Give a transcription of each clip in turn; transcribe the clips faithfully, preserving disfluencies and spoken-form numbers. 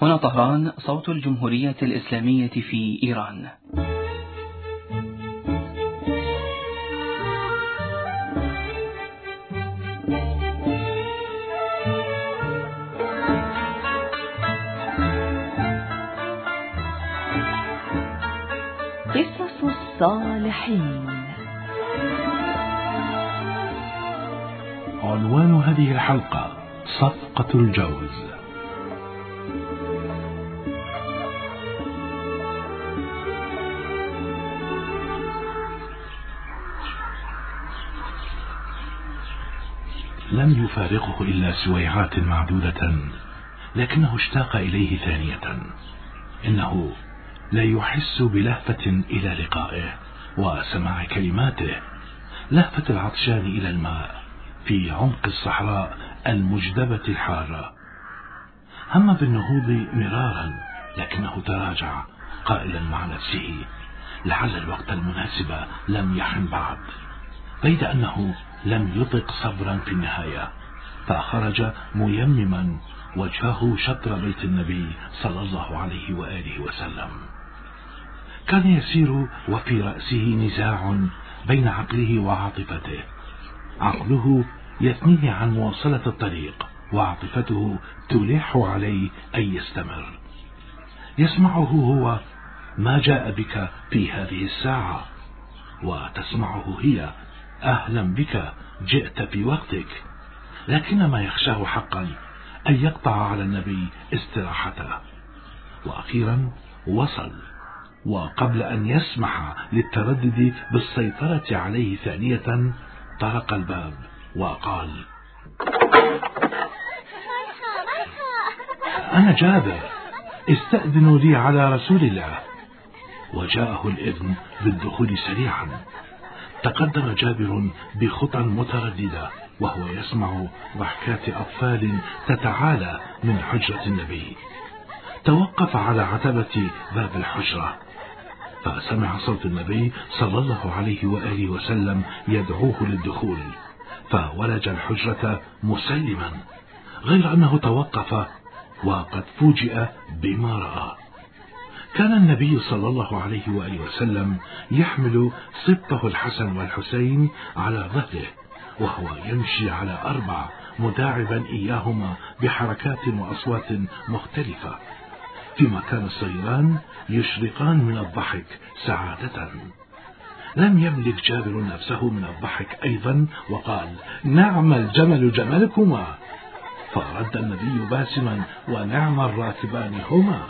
هنا طهران، صوت الجمهورية الإسلامية في إيران. قصص الصالحين. عنوان هذه الحلقة: صفقة الجوز. لم يفارقه إلا سويعات معدودة، لكنه اشتاق إليه ثانية. إنه لا يحس بلهفة إلى لقائه وسماع كلماته، لهفة العطشان إلى الماء في عمق الصحراء المجدبة الحارة. هم بالنهوض مرارا، لكنه تراجع قائلا مع نفسه: لعل الوقت المناسب لم يحن بعد، بيد أنه لم يطق صبرا في النهاية، فخرج ميمما وجهه شطر بيت النبي صلى الله عليه وآله وسلم. كان يسير وفي رأسه نزاع بين عقله وعاطفته، عقله يثنيه عن مواصلة الطريق، وعاطفته تلح عليه أن يستمر. يسمعه هو: ما جاء بك في هذه الساعة؟ وتسمعه هي: أهلا بك، جئت في وقتك. لكن ما يخشاه حقا أن يقطع على النبي استراحته. وأخيرا وصل، وقبل أن يسمح للتردد بالسيطرة عليه ثانية، طرق الباب وقال: أنا جابر، استأذنوا لي على رسول الله. وجاءه الإذن بالدخول سريعا. تقدم جابر بخطى مترددة، وهو يسمع ضحكات أطفال تتعالى من حجرة النبي. توقف على عتبة باب الحجرة، فسمع صوت النبي صلى الله عليه وآله وسلم يدعوه للدخول، فولج الحجرة مسلما، غير أنه توقف وقد فوجئ بما رأى. كان النبي صلى الله عليه وآله وسلم يحمل سبطه الحسن والحسين على ظهره، وهو يمشي على أربع، مداعبا إياهما بحركات وأصوات مختلفة، فيما كان الصغيران يشرقان من الضحك سعادة. لم يملك جابر نفسه من الضحك أيضا، وقال: نعم الجمل جملكما. فرد النبي باسما: ونعم الراكبان هما.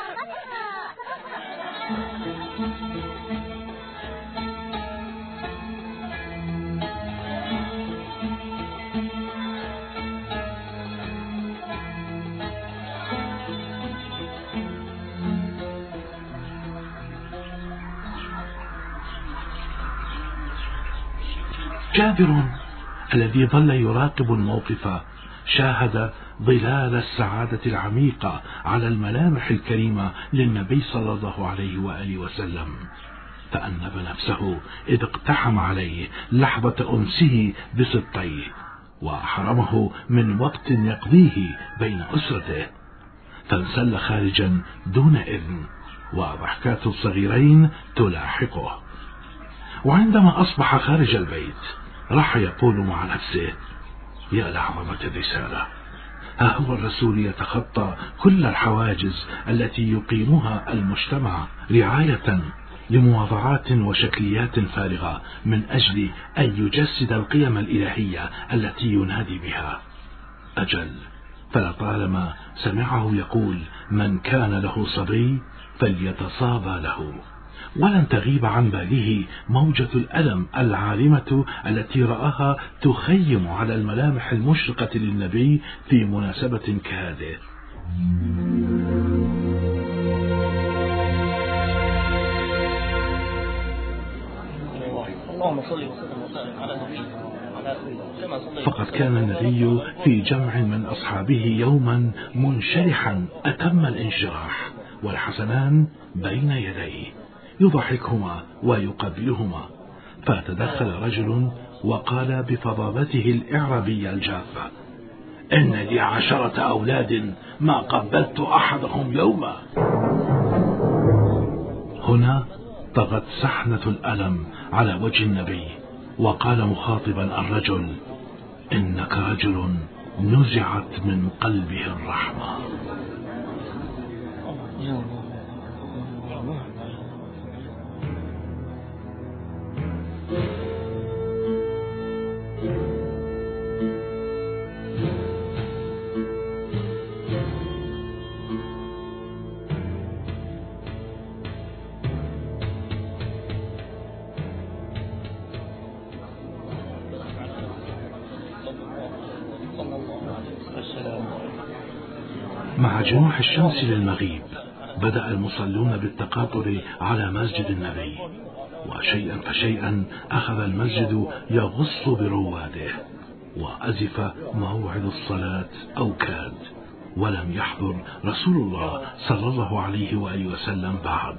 جابر الذي ظل يراقب الموقف شاهد ظلال السعادة العميقة على الملامح الكريمة للنبي صلى الله عليه وآله وسلم، فأنب نفسه إذ اقتحم عليه لحظة أنسه بسبطيه، وحرمه من وقت يقضيه بين أسرته، فانسل خارجا دون إذن، وضحكات الصغيرين تلاحقه. وعندما أصبح خارج البيت، راح يقول مع نفسه: يا لعظمة الرسالة، ها هو الرسول يتخطى كل الحواجز التي يقيمها المجتمع رعاية لمواضعات وشكليات فارغة، من أجل أن يجسد القيم الإلهية التي ينادي بها. أجل، فلطالما سمعه يقول: من كان له صبي فليتصابى له. ولن تغيب عن باله موجة الألم العارمة التي رآها تخيم على الملامح المشرقة للنبي في مناسبة كهذه. فقد كان النبي في جمع من أصحابه يوما منشرحا أتم الانشراح، والحسنان بين يديه يضحكهما ويقبلهما، فتدخل رجل وقال بفظاظته الإعرابية الجافة: إن لي عشرة أولاد ما قبلت أحدهم يوما. هنا طغت سحنة الألم على وجه النبي، وقال مخاطبا الرجل: إنك رجل نزعت من قلبه الرحمة. مع جنوح الشمس للمغيب بدأ المصلون بالتقاطر على مسجد النبي، وشيئا فشيئا أخذ المسجد يغص برواده، وأزف موعد الصلاة أو كاد، ولم يحضر رسول الله صلى الله عليه وآله وسلم بعد.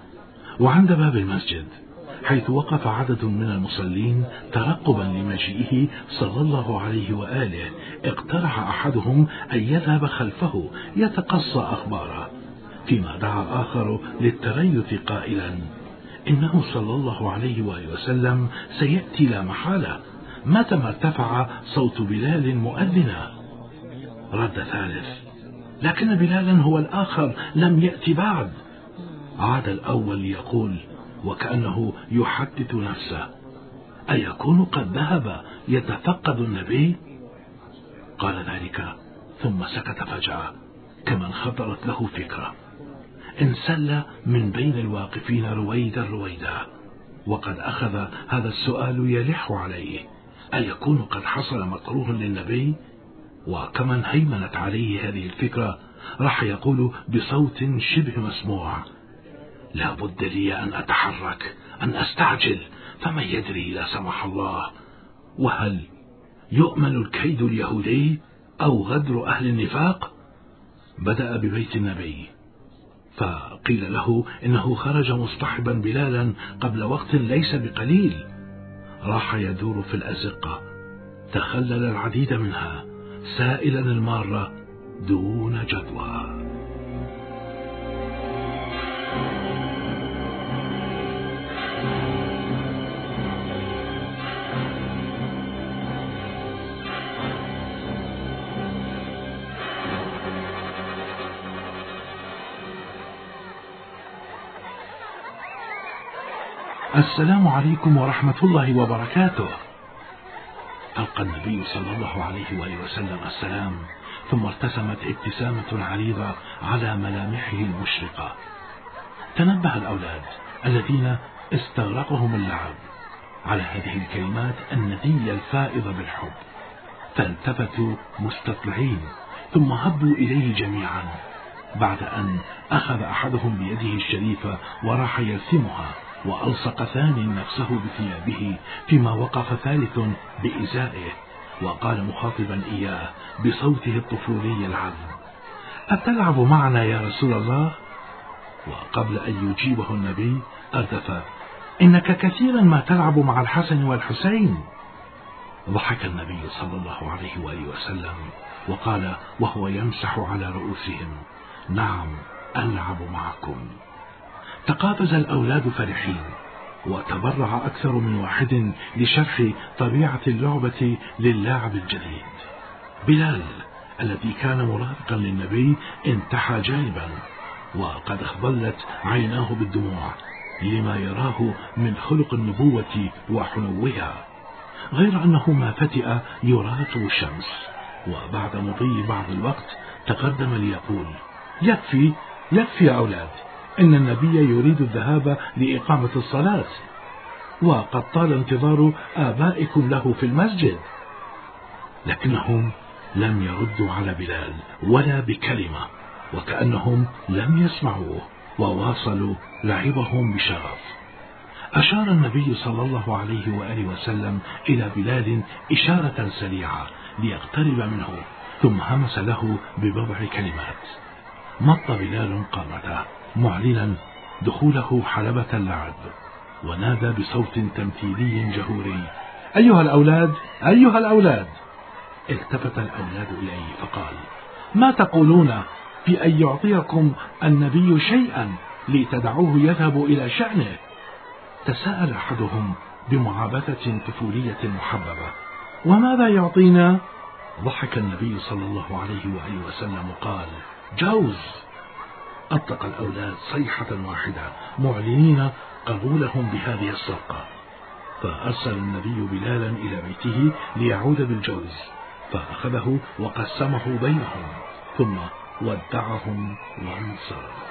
وعند باب المسجد حيث وقف عدد من المصلين ترقبا لمجيئه صلى الله عليه وآله، اقترح أحدهم أن يذهب خلفه يتقصى أخباره، فيما دعا آخر للتريث قائلا: إنه صلى الله عليه وآله وسلم سيأتي لا محالة، متى ما ارتفع صوت بلال مؤذنا. رد ثالث: لكن بلالا هو الآخر لم يأتي بعد. عاد الأول ليقول وكأنه يحدث نفسه: أيكون قد ذهب يتفقد النبي؟ قال ذلك ثم سكت فجأة كمن خطرت له فكرة. انسل من بين الواقفين رويدا رويدا، وقد أخذ هذا السؤال يلح عليه: أيكون قد حصل مكروه للنبي؟ وكمن هيمنت عليه هذه الفكرة راح يقول بصوت شبه مسموع: لا بد لي أن أتحرك، أن أستعجل، فمن يدري لا سمح الله، وهل يؤمن الكيد اليهودي أو غدر أهل النفاق؟ بدأ ببيت النبي، فقيل له إنه خرج مصطحبا بلالا قبل وقت ليس بقليل. راح يدور في الأزقة، تخلل العديد منها سائلا المارة دون جدوى. السلام عليكم ورحمة الله وبركاته. ألقى النبي صلى الله عليه وآله وسلم السلام، ثم ارتسمت ابتسامة عريضة على ملامحه المشرقة. تنبه الأولاد الذين استغرقهم اللعب على هذه الكلمات الندية الفائضة بالحب، فالتفتوا مستطلعين، ثم هبوا إليه جميعا، بعد أن أخذ أحدهم بيده الشريفة وراح يلثمها، وألصق ثاني نفسه بثيابه، فيما وقف ثالث بإزائه، وقال مخاطبا إياه بصوته الطفولي العذب: أتلعب معنا يا رسول الله؟ وقبل أن يجيبه النبي أردف: إنك كثيرا ما تلعب مع الحسن والحسين. ضحك النبي صلى الله عليه وآله وسلم وقال وهو يمسح على رؤوسهم: نعم ألعب معكم. تقافز الأولاد فرحين، وتبرع أكثر من واحد لشرح طبيعة اللعبة للاعب الجديد. بلال الذي كان مرافقا للنبي انتحى جانبا، وقد اخضلت عيناه بالدموع لما يراه من خلق النبوة وحنوها، غير أنه ما فتئ يراقب الشمس. وبعد مضي بعض الوقت تقدم ليقول: يكفي يكفي يا أولاد، إن النبي يريد الذهاب لإقامة الصلاة، وقد طال انتظار آبائكم له في المسجد. لكنهم لم يردوا على بلال ولا بكلمة، وكأنهم لم يسمعوه، وواصلوا لعبهم بشغف. أشار النبي صلى الله عليه وآله وسلم إلى بلال إشارة سريعة ليقترب منه، ثم همس له ببضع كلمات. مط بلال قامته معلنا دخوله حلبة اللعب، ونادى بصوت تمثيلي جهوري: أيها الأولاد أيها الأولاد. التفت الأولاد إليه فقال: ما تقولون في أن يعطيكم النبي شيئا لتدعوه يذهب إلى شأنه؟ تساءل أحدهم بمعابثة طفولية محببة: وماذا يعطينا؟ ضحك النبي صلى الله عليه وآله وسلم وقال: جوز. أطلق الأولاد صيحة واحدة معلنين قبولهم بهذه الصفقة، فأرسل النبي بلالا إلى بيته ليعود بالجوز، فأخذه وقسمه بينهم ثم ودعهم وانصرف.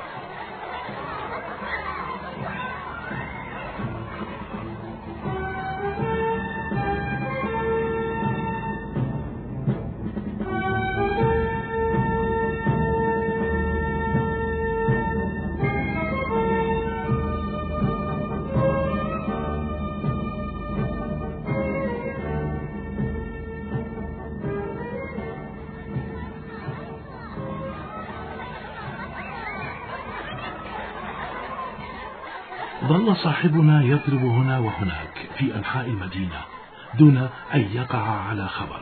ظل صاحبنا يضرب هنا وهناك في أنحاء المدينة دون أن يقع على خبر.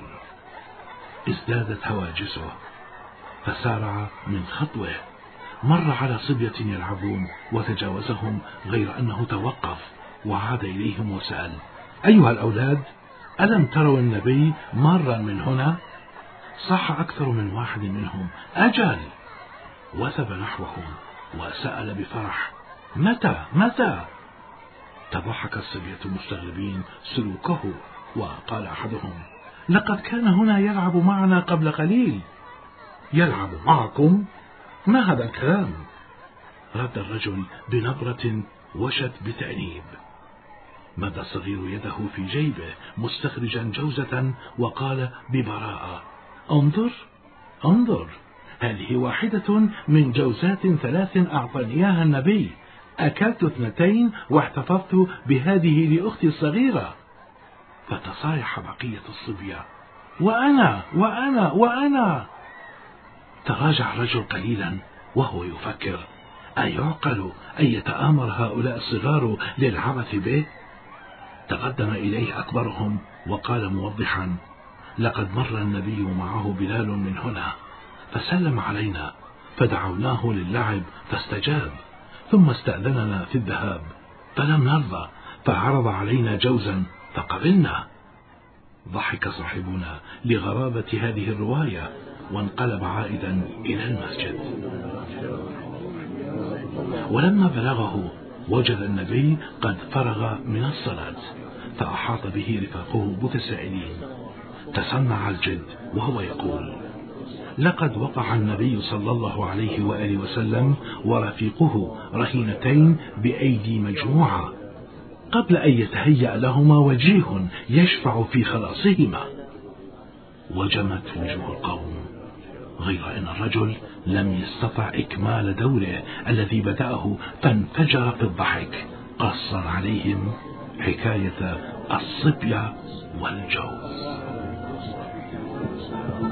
ازدادت هواجسه فسارع من خطوه، مر على صبية يلعبون وتجاوزهم، غير أنه توقف وعاد إليهم وسأل: أيها الأولاد، ألم تروا النبي مارا من هنا؟ صاح أكثر من واحد منهم: أجل. وثب نحوهم وسأل بفرح: متى متى؟ تضحك الصبية مستغربين سلوكه، وقال أحدهم: لقد كان هنا يلعب معنا قبل قليل. يلعب معكم؟ ما هذا الكلام؟ رد الرجل بنبرة وشت بتأنيب. مد الصغير يده في جيبه مستخرجا جوزة وقال ببراءة: انظر انظر، هذه واحدة من جوزات ثلاث أعطاني إياها النبي، أكلت اثنتين واحتفظت بهذه لأختي الصغيرة. فتصايح بقية الصبية: وأنا وأنا وأنا. تراجع الرجل قليلا وهو يفكر: أيعقل أن يتآمر هؤلاء الصغار للعبث به؟ تقدم إليه أكبرهم وقال موضحا: لقد مر النبي معه بلال من هنا فسلم علينا فدعوناه للعب فاستجاب، ثم استأذننا في الذهاب فلم نرضى فعرض علينا جوزا فقبلنا. ضحك صاحبنا لغرابة هذه الرواية وانقلب عائدا إلى المسجد. ولما بلغه وجد النبي قد فرغ من الصلاة، فأحاط به رفاقه متسائلين. تسمع الجد وهو يقول: لقد وقع النبي صلى الله عليه وآله وسلم ورفيقه رهينتين بأيدي مجموعة قبل أن يتهيأ لهما وجيه يشفع في خلاصهما. وجمت وجوه القوم، غير أن الرجل لم يستطع إكمال دوره الذي بدأه فانفجر في الضحك، قصر عليهم حكاية الصبية والجوز.